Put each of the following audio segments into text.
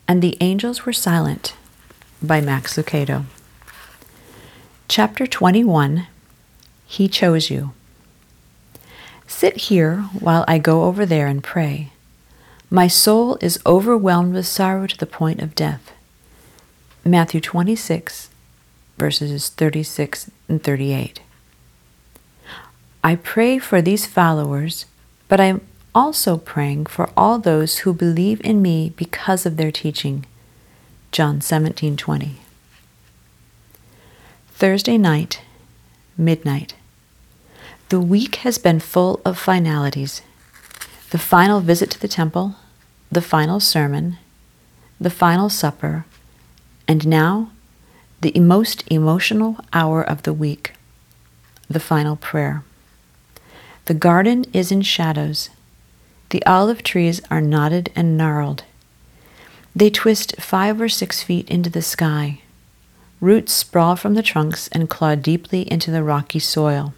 And the Angels Were Silent by Max Lucado. Chapter 21, He Chose You. Sit here while I go over there and pray. My soul is overwhelmed with sorrow to the point of death. Matthew 26, verses 36 and 38. I pray for these followers, but I am also praying for all those who believe in me because of their teaching. John 17:20. Thursday night, midnight. The week has been full of finalities. The final visit to the temple, the final sermon, the final supper, and now the most emotional hour of the week, the final prayer. The garden is in shadows. The olive trees are knotted and gnarled. They twist 5 or 6 feet into the sky. Roots sprawl from the trunks and claw deeply into the rocky soil.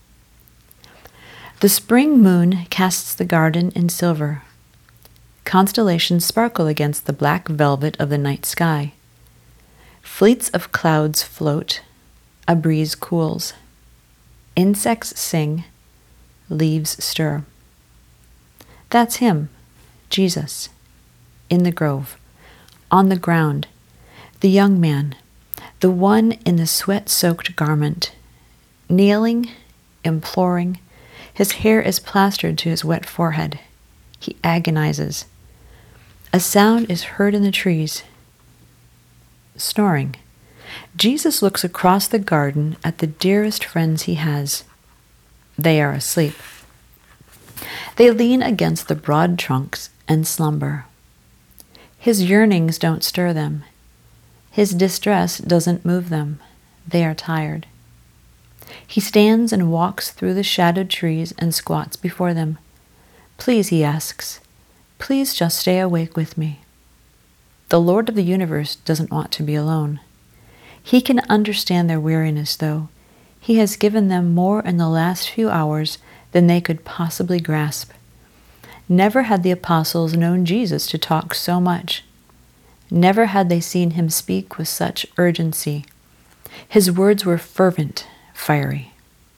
The spring moon casts the garden in silver. Constellations sparkle against the black velvet of the night sky. Fleets of clouds float. A breeze cools. Insects sing. Leaves stir. That's him, Jesus, in the grove, on the ground, the young man, the one in the sweat-soaked garment, kneeling, imploring. His hair is plastered to his wet forehead. He agonizes. A sound is heard in the trees. Snoring. Jesus looks across the garden at the dearest friends he has. They are asleep. They lean against the broad trunks and slumber. His yearnings don't stir them. His distress doesn't move them. They are tired. He stands and walks through the shadowed trees and squats before them. Please, he asks, please just stay awake with me. The Lord of the universe doesn't want to be alone. He can understand their weariness, though. He has given them more in the last few hours than they could possibly grasp. Never had the apostles known Jesus to talk so much. Never had they seen him speak with such urgency. His words were fervent, fiery.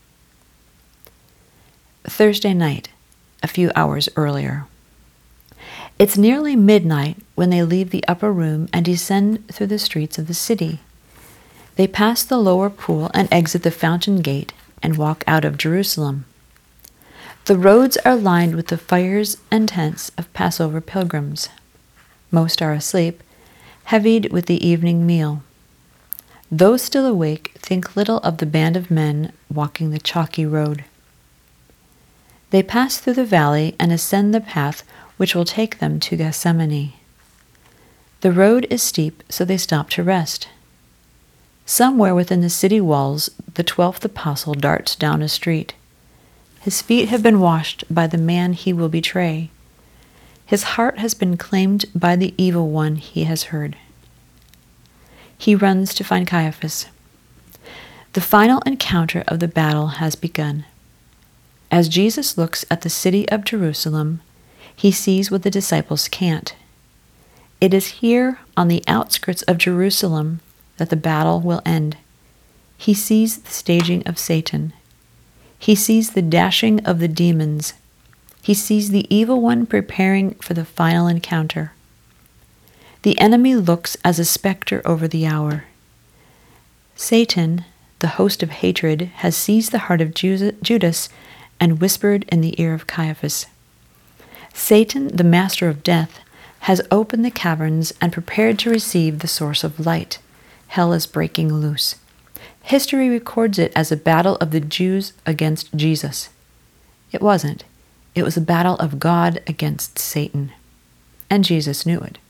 Thursday night, a few hours earlier. It's nearly midnight when they leave the upper room and descend through the streets of the city. They pass the lower pool and exit the fountain gate and walk out of Jerusalem. The roads are lined with the fires and tents of Passover pilgrims. Most are asleep, heavied with the evening meal. Those still awake think little of the band of men walking the chalky road. They pass through the valley and ascend the path which will take them to Gethsemane. The road is steep, so they stop to rest. Somewhere within the city walls, the 12th apostle darts down a street. His feet have been washed by the man he will betray. His heart has been claimed by the evil one he has heard. He runs to find Caiaphas. The final encounter of the battle has begun. As Jesus looks at the city of Jerusalem, he sees what the disciples can't. It is here, on the outskirts of Jerusalem, that the battle will end. He sees the staging of Satan. He sees the dashing of the demons. He sees the evil one preparing for the final encounter. The enemy looks as a specter over the hour. Satan, the host of hatred, has seized the heart of Judas and whispered in the ear of Caiaphas. Satan, the master of death, has opened the caverns and prepared to receive the source of light. Hell is breaking loose. History records it as a battle of the Jews against Jesus. It wasn't. It was a battle of God against Satan. And Jesus knew it.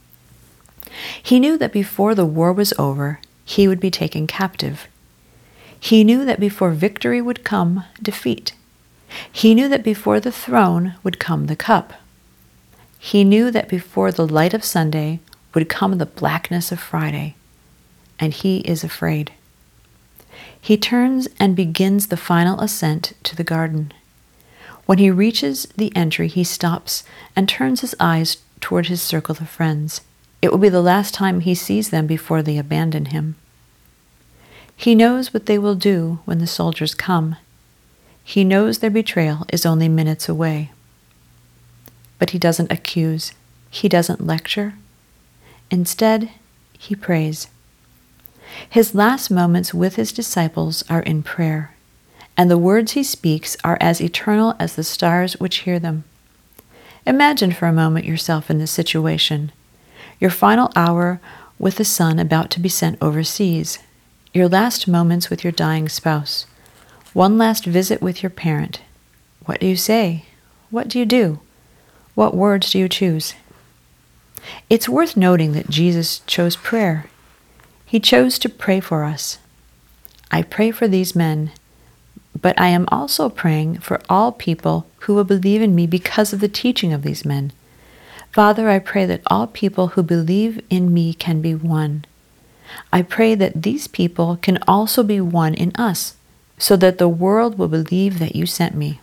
He knew that before the war was over, he would be taken captive. He knew that before victory would come defeat. He knew that before the throne would come the cup. He knew that before the light of Sunday would come the blackness of Friday. And he is afraid. He turns and begins the final ascent to the garden. When he reaches the entry, he stops and turns his eyes toward his circle of friends. It will be the last time he sees them before they abandon him. He knows what they will do when the soldiers come. He knows their betrayal is only minutes away. But he doesn't accuse. He doesn't lecture. Instead, he prays. His last moments with his disciples are in prayer, and the words he speaks are as eternal as the stars which hear them. Imagine for a moment yourself in this situation. Your final hour with the son about to be sent overseas. Your last moments with your dying spouse. One last visit with your parent. What do you say? What do you do? What words do you choose? It's worth noting that Jesus chose prayer. He chose to pray for us. I pray for these men, but I am also praying for all people who will believe in me because of the teaching of these men. Father, I pray that all people who believe in me can be one. I pray that these people can also be one in us, so that the world will believe that you sent me.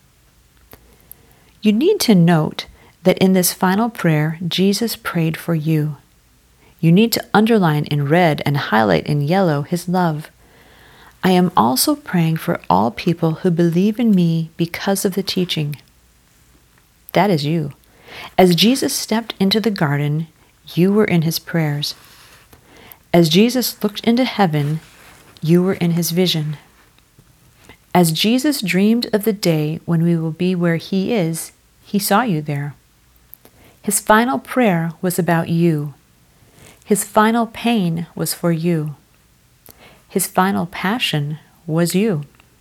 You need to note that in this final prayer, Jesus prayed for you. You need to underline in red and highlight in yellow his love. I am also praying for all people who believe in me because of the teaching. That is you. As Jesus stepped into the garden, you were in his prayers. As Jesus looked into heaven, you were in his vision. As Jesus dreamed of the day when we will be where he is, he saw you there. His final prayer was about you. His final pain was for you. His final passion was you.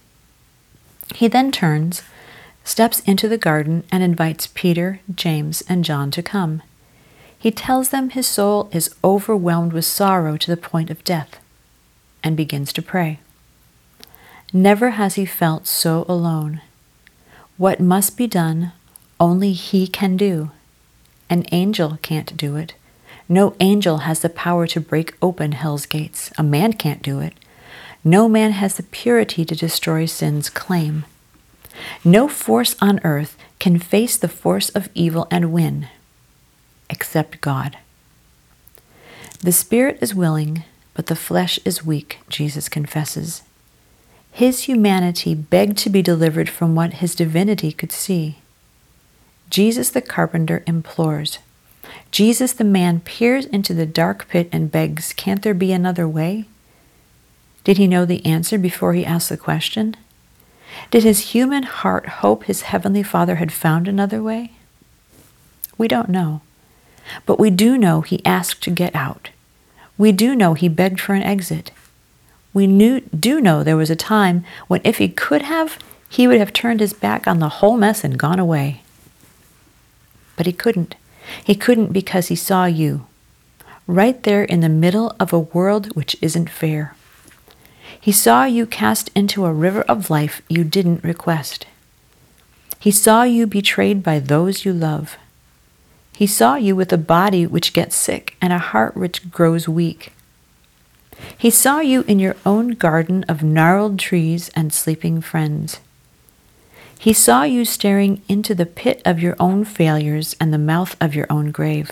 He then turns, steps into the garden, and invites Peter, James, and John to come. He tells them his soul is overwhelmed with sorrow to the point of death, and begins to pray. Never has he felt so alone. What must be done, only he can do. An angel can't do it. No angel has the power to break open hell's gates. A man can't do it. No man has the purity to destroy sin's claim. No force on earth can face the force of evil and win, except God. The spirit is willing, but the flesh is weak, Jesus confesses. His humanity begged to be delivered from what his divinity could see. Jesus the carpenter implores. Jesus the man peers into the dark pit and begs, "Can't there be another way?" Did he know the answer before he asked the question? Did his human heart hope his heavenly Father had found another way? We don't know. But we do know he asked to get out. We do know he begged for an exit. We do know there was a time when if he could have, he would have turned his back on the whole mess and gone away. But he couldn't. He couldn't because he saw you, right there in the middle of a world which isn't fair. He saw you cast into a river of life you didn't request. He saw you betrayed by those you love. He saw you with a body which gets sick and a heart which grows weak. He saw you in your own garden of gnarled trees and sleeping friends. He saw you staring into the pit of your own failures and the mouth of your own grave.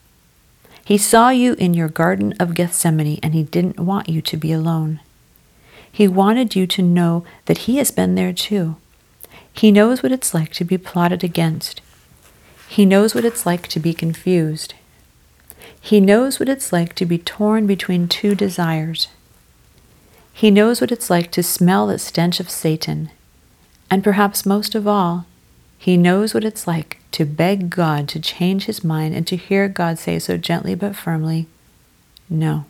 He saw you in your garden of Gethsemane, and he didn't want you to be alone. He wanted you to know that he has been there too. He knows what it's like to be plotted against. He knows what it's like to be confused. He knows what it's like to be torn between two desires. He knows what it's like to smell the stench of Satan. And perhaps most of all, he knows what it's like to beg God to change his mind and to hear God say so gently but firmly, "No."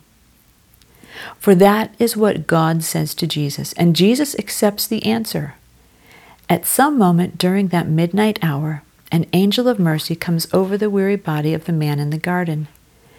For that is what God says to Jesus, and Jesus accepts the answer. At some moment during that midnight hour, an angel of mercy comes over the weary body of the man in the garden.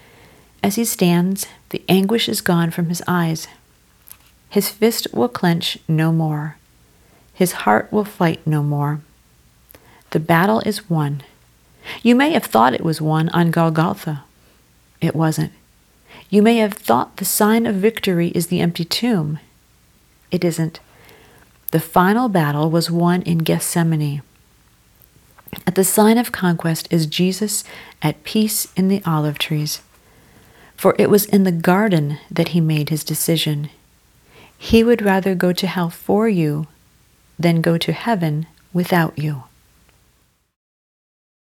As he stands, the anguish is gone from his eyes. His fist will clench no more. His heart will fight no more. The battle is won. You may have thought it was won on Golgotha. It wasn't. You may have thought the sign of victory is the empty tomb. It isn't. The final battle was won in Gethsemane. At the sign of conquest is Jesus at peace in the olive trees. For it was in the garden that he made his decision. He would rather go to hell for you than go to heaven without you.